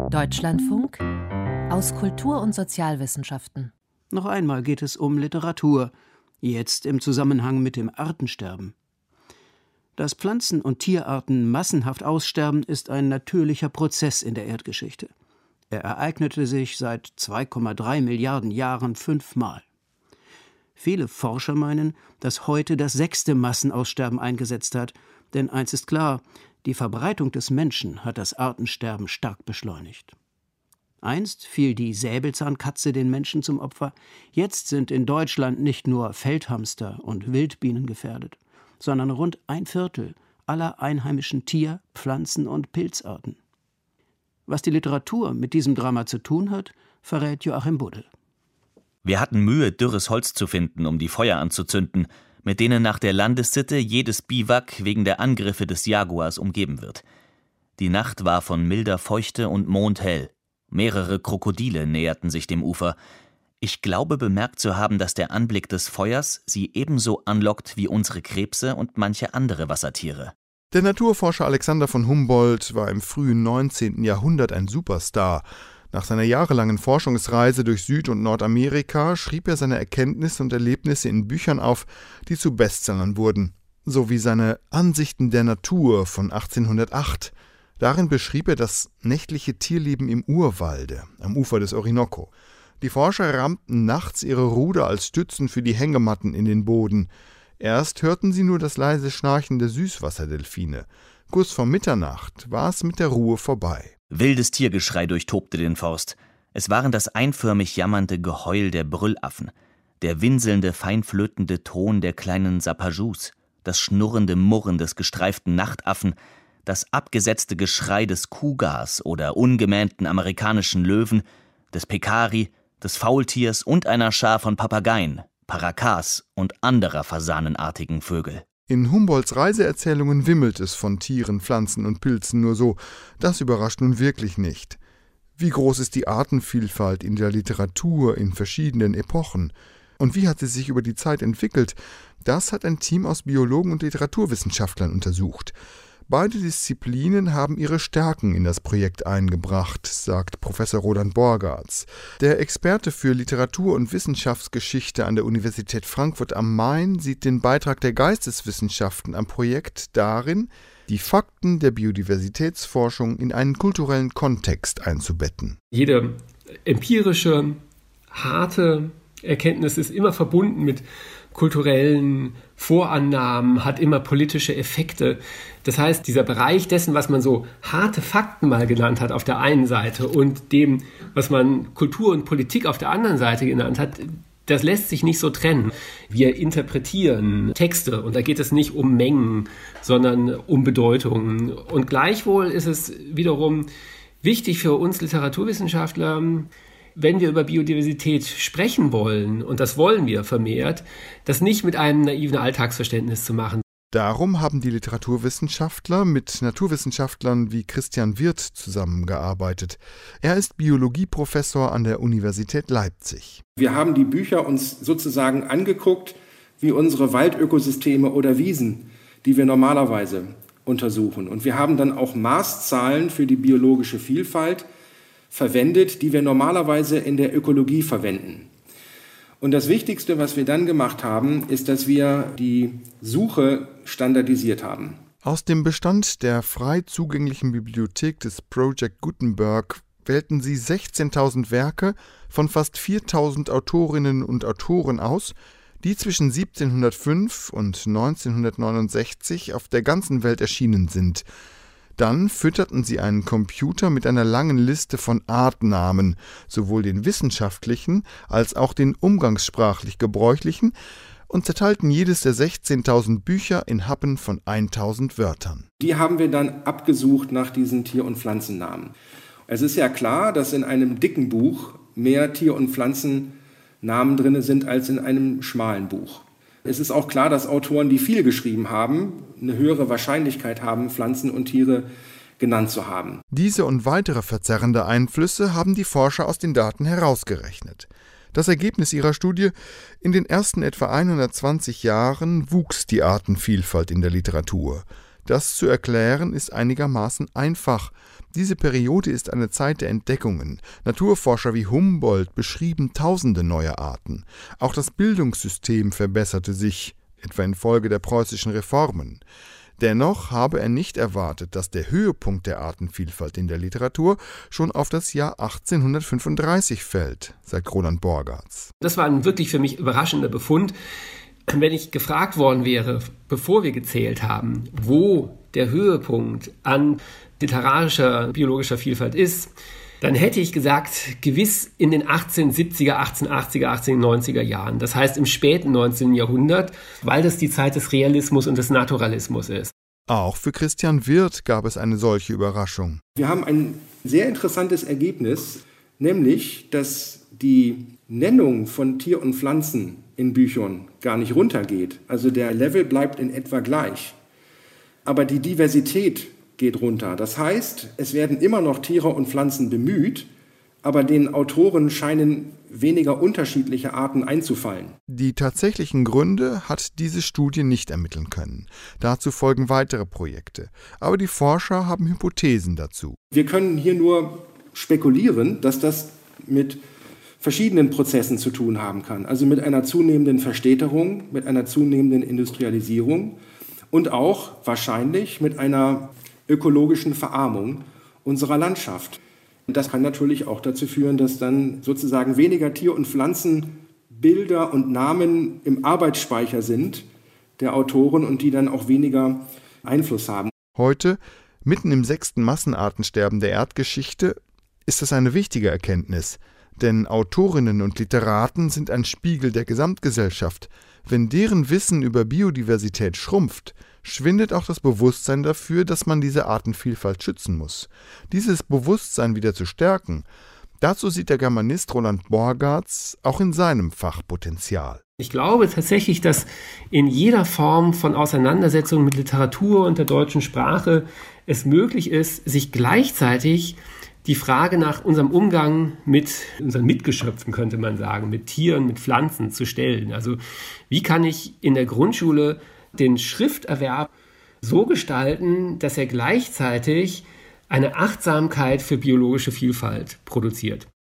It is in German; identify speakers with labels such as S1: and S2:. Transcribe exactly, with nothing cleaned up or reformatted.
S1: Deutschlandfunk aus Kultur- und Sozialwissenschaften.
S2: Noch einmal geht es um Literatur, jetzt im Zusammenhang mit dem Artensterben. Dass Pflanzen- und Tierarten massenhaft aussterben, ist ein natürlicher Prozess in der Erdgeschichte. Er ereignete sich seit zwei Komma drei Milliarden Jahren fünfmal. Viele Forscher meinen, dass heute das sechste Massenaussterben eingesetzt hat, denn eins ist klar: Die Verbreitung des Menschen hat das Artensterben stark beschleunigt. Einst fiel die Säbelzahnkatze den Menschen zum Opfer, jetzt sind in Deutschland nicht nur Feldhamster und Wildbienen gefährdet, sondern rund ein Viertel aller einheimischen Tier-, Pflanzen- und Pilzarten. Was die Literatur mit diesem Drama zu tun hat, verrät Joachim Buddel.
S3: Wir hatten Mühe, dürres Holz zu finden, um die Feuer anzuzünden, mit denen nach der Landessitte jedes Biwak wegen der Angriffe des Jaguars umgeben wird. Die Nacht war von milder Feuchte und mondhell. Mehrere Krokodile näherten sich dem Ufer. Ich glaube bemerkt zu haben, dass der Anblick des Feuers sie ebenso anlockt wie unsere Krebse und manche andere Wassertiere.
S4: Der Naturforscher Alexander von Humboldt war im frühen neunzehnten Jahrhundert ein Superstar. Nach seiner jahrelangen Forschungsreise durch Süd- und Nordamerika schrieb er seine Erkenntnisse und Erlebnisse in Büchern auf, die zu Bestsellern wurden, sowie seine Ansichten der Natur von achtzehnhundertacht. Darin beschrieb er das nächtliche Tierleben im Urwalde, am Ufer des Orinoco. Die Forscher rammten nachts ihre Ruder als Stützen für die Hängematten in den Boden. Erst hörten sie nur das leise Schnarchen der Süßwasserdelfine. Kurz vor Mitternacht war es mit der Ruhe vorbei.
S3: Wildes Tiergeschrei durchtobte den Forst. Es waren das einförmig jammernde Geheul der Brüllaffen, der winselnde, feinflötende Ton der kleinen Sapajous, das schnurrende Murren des gestreiften Nachtaffen, das abgesetzte Geschrei des Kugas oder ungemähnten amerikanischen Löwen, des Pekari, des Faultiers und einer Schar von Papageien, Paracas und anderer fasanenartigen Vögel.
S4: In Humboldts Reiseerzählungen wimmelt es von Tieren, Pflanzen und Pilzen nur so. Das überrascht nun wirklich nicht. Wie groß ist die Artenvielfalt in der Literatur in verschiedenen Epochen? Und wie hat sie sich über die Zeit entwickelt? Das hat ein Team aus Biologen und Literaturwissenschaftlern untersucht. Beide Disziplinen haben ihre Stärken in das Projekt eingebracht, sagt Professor Roland Borgartz. Der Experte für Literatur- und Wissenschaftsgeschichte an der Universität Frankfurt am Main sieht den Beitrag der Geisteswissenschaften am Projekt darin, die Fakten der Biodiversitätsforschung in einen kulturellen Kontext einzubetten.
S5: Jede empirische, harte Erkenntnis ist immer verbunden mit kulturellen Vorannahmen, hat immer politische Effekte. Das heißt, dieser Bereich dessen, was man so harte Fakten mal genannt hat auf der einen Seite und dem, was man Kultur und Politik auf der anderen Seite genannt hat, das lässt sich nicht so trennen. Wir interpretieren Texte und da geht es nicht um Mengen, sondern um Bedeutungen. Und gleichwohl ist es wiederum wichtig für uns Literaturwissenschaftler, wenn wir über Biodiversität sprechen wollen, und das wollen wir vermehrt, das nicht mit einem naiven Alltagsverständnis zu machen.
S4: Darum haben die Literaturwissenschaftler mit Naturwissenschaftlern wie Christian Wirth zusammengearbeitet. Er ist Biologieprofessor an der Universität Leipzig.
S6: Wir haben die Bücher uns sozusagen angeguckt wie unsere Waldökosysteme oder Wiesen, die wir normalerweise untersuchen. Und wir haben dann auch Maßzahlen für die biologische Vielfalt verwendet, die wir normalerweise in der Ökologie verwenden. Und das Wichtigste, was wir dann gemacht haben, ist, dass wir die Suche standardisiert haben.
S4: Aus dem Bestand der frei zugänglichen Bibliothek des Project Gutenberg wählten sie sechzehntausend Werke von fast viertausend Autorinnen und Autoren aus, die zwischen siebzehnhundertfünf und neunzehnhundertneunundsechzig auf der ganzen Welt erschienen sind. Dann fütterten sie einen Computer mit einer langen Liste von Artnamen, sowohl den wissenschaftlichen als auch den umgangssprachlich gebräuchlichen, und zerteilten jedes der sechzehntausend Bücher in Happen von tausend Wörtern.
S6: Die haben wir dann abgesucht nach diesen Tier- und Pflanzennamen. Es ist ja klar, dass in einem dicken Buch mehr Tier- und Pflanzennamen drin sind als in einem schmalen Buch. Es ist auch klar, dass Autoren, die viel geschrieben haben, eine höhere Wahrscheinlichkeit haben, Pflanzen und Tiere genannt zu haben.
S4: Diese und weitere verzerrende Einflüsse haben die Forscher aus den Daten herausgerechnet. Das Ergebnis ihrer Studie: In den ersten etwa hundertzwanzig Jahren wuchs die Artenvielfalt in der Literatur. Das zu erklären ist einigermaßen einfach. Diese Periode ist eine Zeit der Entdeckungen. Naturforscher wie Humboldt beschrieben tausende neue Arten. Auch das Bildungssystem verbesserte sich, etwa infolge der preußischen Reformen. Dennoch habe er nicht erwartet, dass der Höhepunkt der Artenvielfalt in der Literatur schon auf das Jahr achtzehnhundertfünfunddreißig fällt, sagt Roland Borgartz.
S5: Das war ein wirklich für mich überraschender Befund. Wenn ich gefragt worden wäre, bevor wir gezählt haben, wo der Höhepunkt an literarischer, biologischer Vielfalt ist, dann hätte ich gesagt, gewiss in den achtzehnhundertsiebziger, achtzehnhundertachtziger, achtzehnhundertneunziger Jahren. Das heißt im späten neunzehnten Jahrhundert, weil das die Zeit des Realismus und des Naturalismus ist.
S4: Auch für Christian Wirth gab es eine solche Überraschung.
S6: Wir haben ein sehr interessantes Ergebnis, nämlich, dass die Nennung von Tier und Pflanzen in Büchern gar nicht runtergeht. Also der Level bleibt in etwa gleich. Aber die Diversität geht runter. Das heißt, es werden immer noch Tiere und Pflanzen bemüht, aber den Autoren scheinen weniger unterschiedliche Arten einzufallen.
S4: Die tatsächlichen Gründe hat diese Studie nicht ermitteln können. Dazu folgen weitere Projekte. Aber die Forscher haben Hypothesen dazu.
S6: Wir können hier nur spekulieren, dass das mit verschiedenen Prozessen zu tun haben kann. Also mit einer zunehmenden Verstädterung, mit einer zunehmenden Industrialisierung und auch wahrscheinlich mit einer ökologischen Verarmung unserer Landschaft. Und das kann natürlich auch dazu führen, dass dann sozusagen weniger Tier- und Pflanzenbilder und Namen im Arbeitsspeicher sind der Autoren und die dann auch weniger Einfluss haben.
S4: Heute, mitten im sechsten Massenartensterben der Erdgeschichte, ist das eine wichtige Erkenntnis. Denn Autorinnen und Literaten sind ein Spiegel der Gesamtgesellschaft. Wenn deren Wissen über Biodiversität schrumpft, schwindet auch das Bewusstsein dafür, dass man diese Artenvielfalt schützen muss. Dieses Bewusstsein wieder zu stärken, dazu sieht der Germanist Roland Borgartz auch in seinem Fach Potenzial.
S5: Ich glaube tatsächlich, dass in jeder Form von Auseinandersetzung mit Literatur und der deutschen Sprache es möglich ist, sich gleichzeitig die Frage nach unserem Umgang mit unseren Mitgeschöpfen, könnte man sagen, mit Tieren, mit Pflanzen zu stellen. Also wie kann ich in der Grundschule den Schrifterwerb so gestalten, dass er gleichzeitig eine Achtsamkeit für biologische Vielfalt produziert?